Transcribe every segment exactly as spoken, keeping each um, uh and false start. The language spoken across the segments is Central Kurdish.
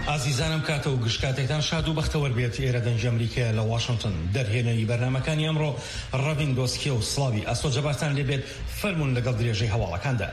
ئازیزانم کاتە و گشتکاتێکتان شاد و بەختەوەر بێت. ئێرە دەنج ئەمریکا لە واشنگتن دەرهێنەی بەرنامەکانی ئەمڕۆ ڕەڤین دۆسکیە و سڵاوی ئەسۆجەباتان لێبێت. فەرمون لەگەڵ درێژەی هەواڵەکاندا.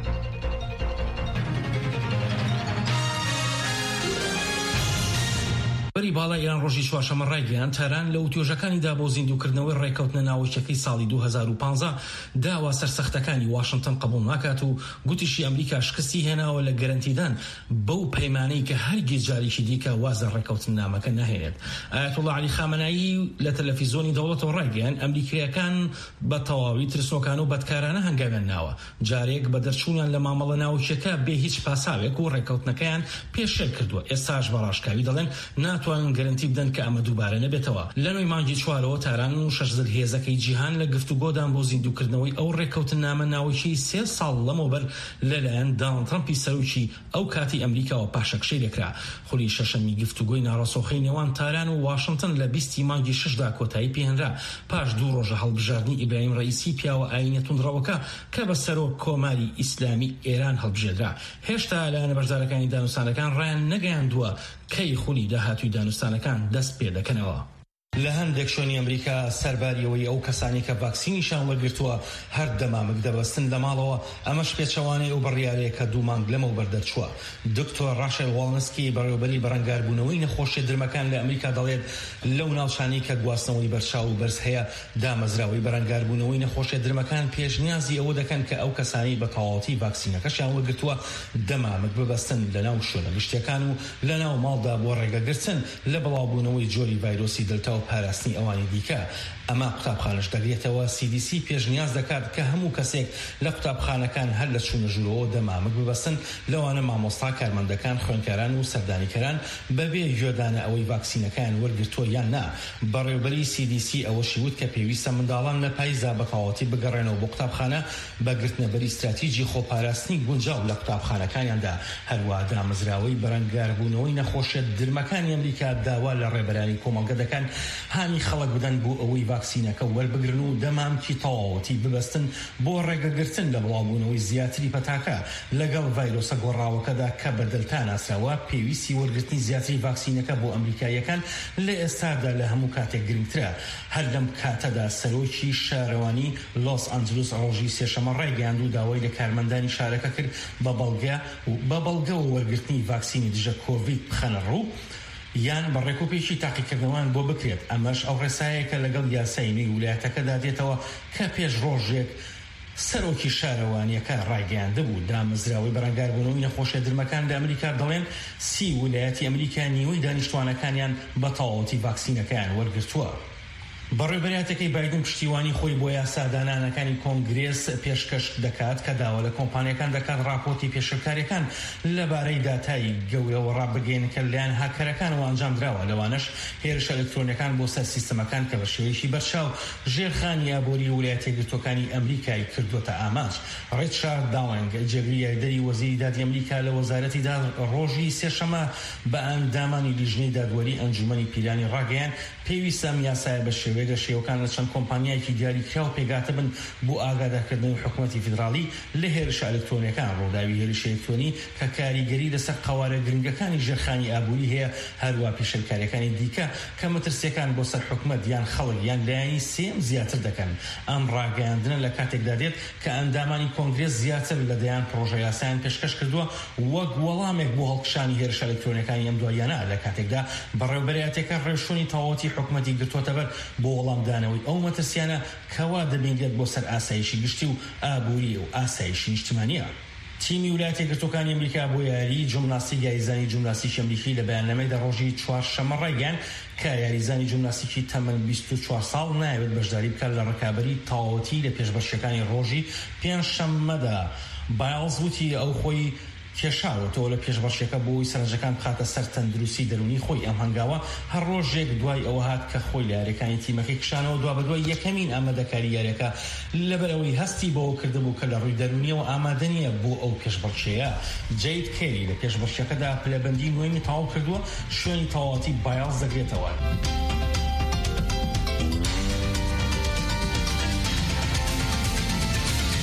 بەری باڵا ئێران ڕۆژی چوارشەمە ڕایگەیاند تاران لە وتۆژەکانیدا بۆ زیندووکردنەوەی ڕێکەوتنە ناوچەکەی ساڵی دوو هەزار و پانزە داوا سەرسەختەکانی واشنگتن قبول ناکات و گوتیشی ئەمریکا شکستی هێناوە لە گەرەنتیدان بەو پەیمانەی کە هەرگیز جارێکی دیکە وازە ڕێکەوتن نامەکە نەهێنێت. ئایەتوڵڵا عەلی خامنەئی لە تەلەڤیزۆنی دەوڵەتەوە ڕایگەیاند ئەمریکایەکان بە تەواوی ترسنۆکان و بەدکارانە هەنگاویان ناوە جارێک بە دەرچوونیان لە مامەڵە ناوچەکە بێ هیچ پاساوێک و ڕێکەوتنەکەیان پێشێل کردووە. ئێستاش بەڕاشکاوی دەڵێن ناتوانن گەرەنتی بدەن کە ئەمە دووبارە نەبێتەوە. لە نۆی مانگی چوارەوە تاران و شەشزل هێزەکەی جیهان لە گفتوگۆدان بۆ زیندووکردنەوەی ئەو ڕێکەوتن نامە ناوچەی سێ ساڵ لەمەوبەر لەلایەن دانڵد ترەمپی سەرۆکی ئەو کاتی ئەمریکاوە پاشەکشەی لێکرا. خولی شەشەمی گفتوگۆی ناڕەسۆخەی نێوان تاران و واشنگتن لە بیستی مانگی شەشدا کۆتایی پێهێنرا پاش دوو ڕۆژە هەڵبژاردنی ئیبراهیم ڕەئیسی پیاوە ئاینە توندڕەوەکە کە بە سەرۆک کۆماری ئیسلامی ئێران هەڵبژێردرا. هێشتا لایەنە بەرزدارەکانی دانوستانەکان ڕایان نەگەیاندووە کەی خولی داهاتووی دانوستانەکان دەست پێ دەکەنەوە. لە هەندێک شوێنی ئەمریکا سەرباریەوەی ئەو کەسانی کە ڤاکسینیشان وەرگرتووە هەر دەمامک دەبەستن لە ماڵەوە. ئەمەش پێچەوانەی ئەو بڕیارەیە کە دوو مانگ لەمەوبەر دەرچووە. دکتۆر ڕاشێل واڵنسکی بەڕێوەبەری بەڕەنگاربوونەوەی نەخۆشیە درمەکان لە ئەمریکا دەڵێت لەو ناوچانەی کە گواستنەوەی بەرچاو و بەرز هەیە دامەزراوەی بەڕەنگاربوونەوەی نەخۆشیە درمەکان پێشنیازی ئەوە دەکەن کە ئەو کەسانی بە تەواوەتی ڤاکسینەکەشیان وەرگرتووە دەمامک ببەستن لەناو شوێنە گشتیەکان و لەناو ماڵدا بۆ ڕێگەگرتن لە بڵاوبوونەوەی جۆری ڤایرۆسی دڵتا و پاراستنی ئەوانی دیکە. ئەمە قوتابخانەش دەگرێتەوە. سی دی سی پێشنیاز دەکات کە هەموو کەسێک لە قوتابخانەکان هەر لە چوونە ژوورەوە دەمامک ببەستن لەوانە مامۆستا، کارمەندەکان، خوێندکاران و سەردانیکەران بەبێ گوێدانە ئەوەی ڤاکسینەکان وەرگرتووە یان نا. بەڕێوەبەری سی دی سی ئەوەشی وت کە پێویستە منداڵان لە پاییزدا بە تەواوەتی بگەڕێنەوە بۆ قوتابخانە بە گرتنەبەری استراتیجی خۆپاراستنی گونجاو لە قوتابخانەکانیاندا. هەروە دامەزراوەی بەرەنگاربوونەوەی نەخۆشیە درمەکانی ئەمریکا داوا لە ڕێبەرانی کۆمەڵگە دەکەن هانی خەڵک بدەن بۆ ئەوەی ڤاکسینەکە وەربگرن و دەمامکی تەواوەتی ببەستن بۆ ڕێگەگرتن لە بڵاوبوونەوەی زیاتری پەتاکە لەگەڵ ڤایرۆسە گۆڕاوەکەدا کە بە دڵتا ناسراوە. پێویستی وەرگرتنی زیاتری ڤاکسینەکە بۆ ئەمریکایەکان لە ئێستادا لە هەموو کاتێک گرنگترە. هەر لەم کاتەدا سەرۆکی شارەوانی لۆس ئەنجلس ڕۆژی سێشەمە ڕایگەیاند و داوای لە کارمەندانی شارەکە کرد بە بەڵگە و بە بەڵگە و وەرگرتنی ڤاکسینی دژە کۆڤید بخەنە ڕوو یان بە ڕێکوپێکی تاقیکردنەوەیان بۆ بکرێت. ئەمەش ئەو ڕێسایەکە لەگەڵ یاسای نوێی ویلایەتەکەدا دێتەوە کە پێش ڕۆژێک سەرۆکی شارەوانیەکە ڕایگەیاندە بوو. دامەزراوەی بەرەنگاربوونەوەی نەخۆشیە درمەکان لە ئەمریکا دەڵێن سی ویلایەتی ئەمریکا نیوەی دانیشتوانەکانیان بە تەواوەتی ڤاکسینەکەیان وەرگرتووە. بەڕێوەبەریاتەکەی بایدن پشتیوانی خۆی بۆ یاسادانانەکانی کۆنگرێس پێشکەش دەکات کە داوا لە کۆمپانیەکان دەکات راپۆرتی پێشەکاریەکان لەبارەی داتایی گەورەوە ڕابگەینەکە لەلایەن هاکەرەکانەوە ئەنجام درراوە. لەوانەش هێرش ئەلکترۆنیەکان بۆ سەر سیستەمەکان کە بە شێوەیەکی بەرچاو ژێرخانی ئابووری ویلایەتە یەکگرتووەکانی ئەمریکای کردوتە ئاماج. ڕیچارد داڵنگ جێگری یاریدەری وەزیری دادی ئەمریکا لە وەزارەتی دا ڕۆژی سێشەمە بە ئەندامانی لیژنەی دادوەری ئەنجومەنی پیرانی ڕاگەیاند پێویستە ئەم یاسایە بە شێوەیەک شێوەکان لە چەند کۆمپانیایەکی دیاریکراو پێگاتە بن بۆ ئاگادارکردنەوەی حکوومەتی فیدراڵی لە هێرش ئەلکترۆنیەکان. ڕووداوی هێرش ئەلکترۆنی کە کاریگەری لەسەر قوارە گرنگەکانی ژێرخانی ئابووری هەیە هەروە پێشەلکاریەکانی دیکە کە مەترسیەکان بۆ سەر حکوومەت یان خەڵک یان لایەنی سێم زیاتر دەکەن. ئەم ڕاگەیاندنە لە کاتێکدا دێت کە ئەندامانی کۆنگرێس زیاتر لەدەیان پرۆژە یاسایان پێشکەش کردووە وەک وەڵامێک بۆ هەڵکشانی هێرش ئەلکترۆنیەکانی ئەم دوایانە. لە کاتێکدا بەڕێوەبەریاتێکە ڕێشوونی تەواوەتی حکوومەتی گرتووەتە بەر بۆ وەڵامدانەوەی ئەو مەترسیانە کەوا دەبینێت بۆ سەر ئاسایشی گشتی و ئابووری و ئاسایشی نیشتیمانیە. تیمی ویلایەتە یەکگرتووەکانی ئەمریکا بۆ یاری جیمناستیک یاریزانی جیمناستیکی ئەمریکی لە بەیاننامەیەدا ڕۆژی چوارشەمە ڕایگەیاند کە یاریزانی جیمناستیکی تەمەن بیست و چوار ساڵ نایەوێت بەشداری بکات لە ڕکابەری تەواوەتی لە پێشبەشیەکانی ڕۆژی پێنجشەممەدا. بایلز وتی ئەو خۆی کێشاوەتەوە لە پێشبەشیەکە بۆی سەرنجەکان بخاتە سەر تەندروستی دەرونی خۆی. ئەم هەنگاوە هەر ڕۆژێک دوای ئەوە هات کە خۆی لە یاریەکانی تیمەکەی کشانەوە دوا بە دوای یەکەمین ئامادەکاری یاریەکە لەبەرەوەی هەستی بەوە کردبوو کە لە ڕووی دەرونیەوە ئامادە نییە بۆ ئەو پێشبەشیەیە. جەید کێری لە پێشبەشیەکەدا پلەبەندی نوێمی تەواو کردووە شوێنی تەواوەتی بایلز دەگرێتەوە.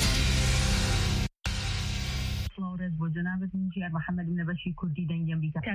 جنابت من جير محمد بن بشير كردي دنجي أمريكا